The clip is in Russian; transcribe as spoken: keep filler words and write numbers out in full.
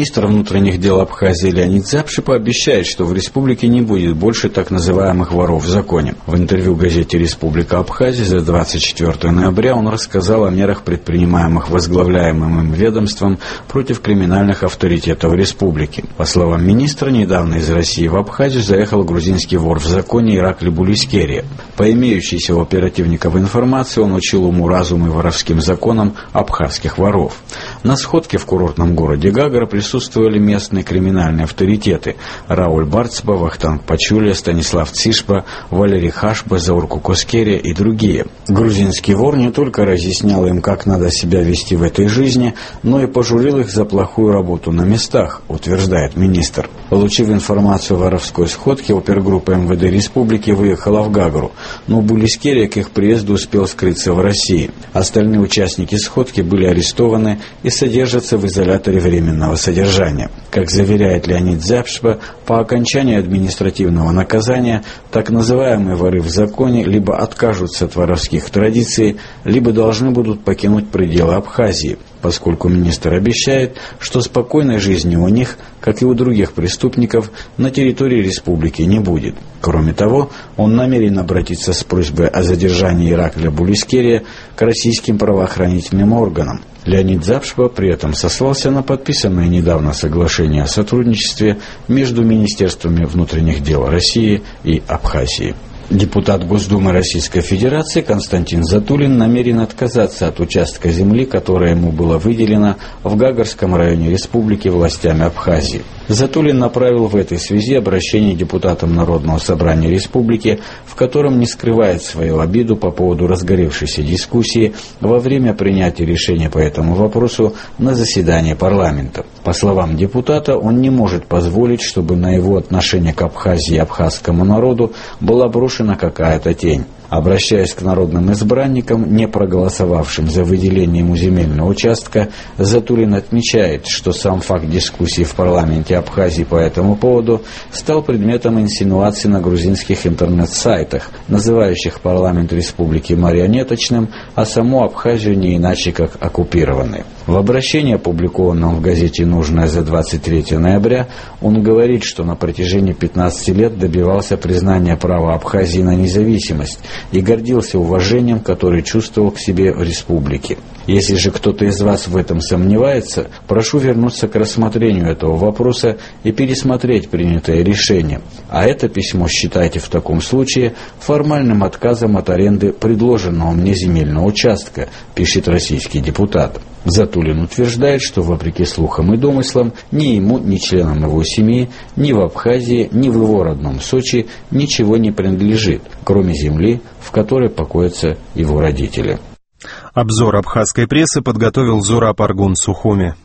Министр внутренних дел Абхазии Леонид Запши пообещает, что в республике не будет больше так называемых воров в законе. В интервью газете «Республика Абхазия» за двадцать четвёртое ноября он рассказал о мерах, предпринимаемых возглавляемым им ведомством против криминальных авторитетов республики. По словам министра, недавно из России в Абхазию заехал грузинский вор в законе Иракли Булискерия. По имеющейся у оперативников информации, он учил уму-разуму и воровским законам абхазских воров. На сходке в курортном городе Гагра присутствовали местные криминальные авторитеты: Рауль Барцба, Вахтанг Пачулия, Станислав Цишпа, Валерий Хашба, Заурку Коскерия и другие. Грузинский вор не только разъяснял им, как надо себя вести в этой жизни, но и пожурил их за плохую работу на местах, утверждает министр. Получив информацию о воровской сходке, опергруппа эм вэ дэ республики выехала в Гагру, но Булискерия к их приезду успел скрыться в России. Остальные участники сходки были арестованы и содержатся в изоляторе временного содержания. Как заверяет Леонид Запшба, по окончании административного наказания так называемые воры в законе либо откажутся от воровских традиций, либо должны будут покинуть пределы Абхазии, поскольку министр обещает, что спокойной жизни у них, как и у других преступников, на территории республики не будет. Кроме того, он намерен обратиться с просьбой о задержании Иракля Булискерия к российским правоохранительным органам. Леонид Запшба при этом сослался на подписанное недавно соглашение о сотрудничестве между Министерствами внутренних дел России и Абхазии. Депутат Госдумы Российской Федерации Константин Затулин намерен отказаться от участка земли, которое ему было выделено в Гагарском районе республики властями Абхазии. Затулин направил в этой связи обращение депутатам Народного собрания республики, в котором не скрывает свою обиду по поводу разгоревшейся дискуссии во время принятия решения по этому вопросу на заседании парламента. По словам депутата, он не может позволить, чтобы на его отношение к Абхазии и абхазскому народу была брошена какая-то тень. Обращаясь к народным избранникам, не проголосовавшим за выделение ему земельного участка, Затулин отмечает, что сам факт дискуссии в парламенте Абхазии по этому поводу стал предметом инсинуаций на грузинских интернет-сайтах, называющих парламент республики марионеточным, а саму Абхазию не иначе как оккупированной. В обращении, опубликованном в газете «Нужное» за двадцать третье ноября, он говорит, что на протяжении пятнадцати лет добивался признания права Абхазии на независимость и гордился уважением, которое чувствовал к себе в республике. Если же кто-то из вас в этом сомневается, прошу вернуться к рассмотрению этого вопроса и пересмотреть принятое решение. А это письмо считайте в таком случае формальным отказом от аренды предложенного мне земельного участка, пишет российский депутат. Затулин утверждает, что вопреки слухам и домыслам ни ему, ни членам его семьи, ни в Абхазии, ни в его родном Сочи ничего не принадлежит, кроме земли, в которой покоятся его родители. Обзор абхазской прессы подготовил Зураб Аргун Сухуми.